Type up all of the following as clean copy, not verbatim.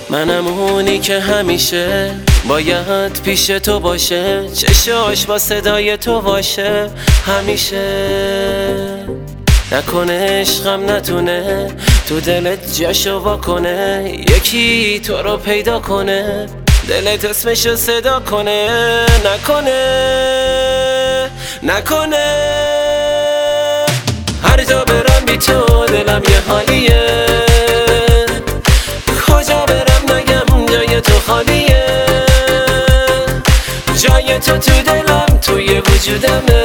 منم اونی که همیشه باید پیش تو باشه، چشاش با صدای تو باشه همیشه. نکنه عشقم نتونه تو دلت جاشو واکنه، یکی تو رو پیدا کنه دلت اسمشو صدا کنه. نکنه هر جا برم بی تو دلم یه حالیه، کجا برم نگم جای تو خالیه. جای تو تو دلم توی وجودمه،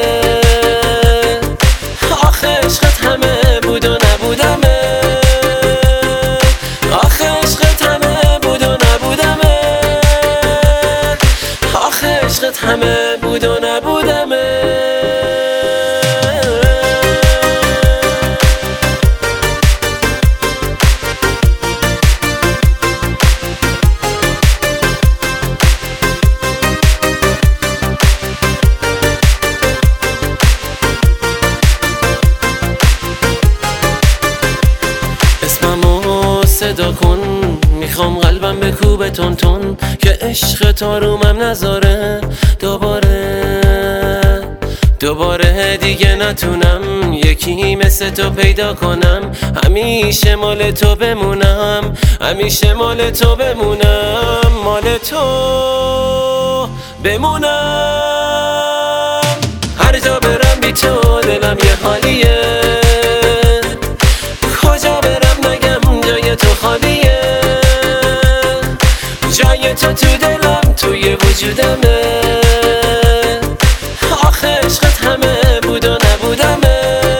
آخه عشقت همه بود و نبودمه، آخه عشقت همه بود و نبودمه، آخه عشقت همه بود و نبودمه. اسممو صدا کن، میخوام قلبم بکوبه تون تون، که عشق تو رومم نذاره دوباره دیگه نتونم یکی مثل تو پیدا کنم. همیشه مال تو بمونم، همیشه مال تو بمونم، مال تو بمونم. هر جا برم بی تو دلم یه حالیه، کجا برم نگم جای تو خالیه. جای تو تو دلم توی وجودمه، آخه عشقت همه بود و نبودمه،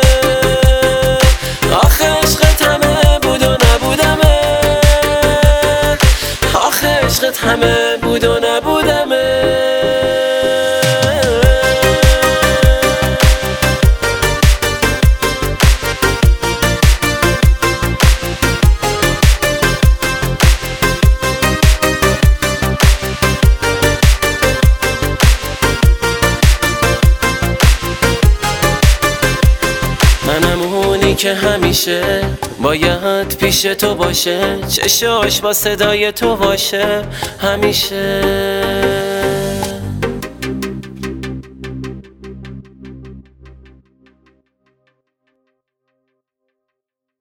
آخه عشقت همه بود و نبودمه، آخه عشقت همه بود و نبودمه. منم اونی که همیشه باید پیش تو باشه، چشاش با صدای تو باشه همیشه.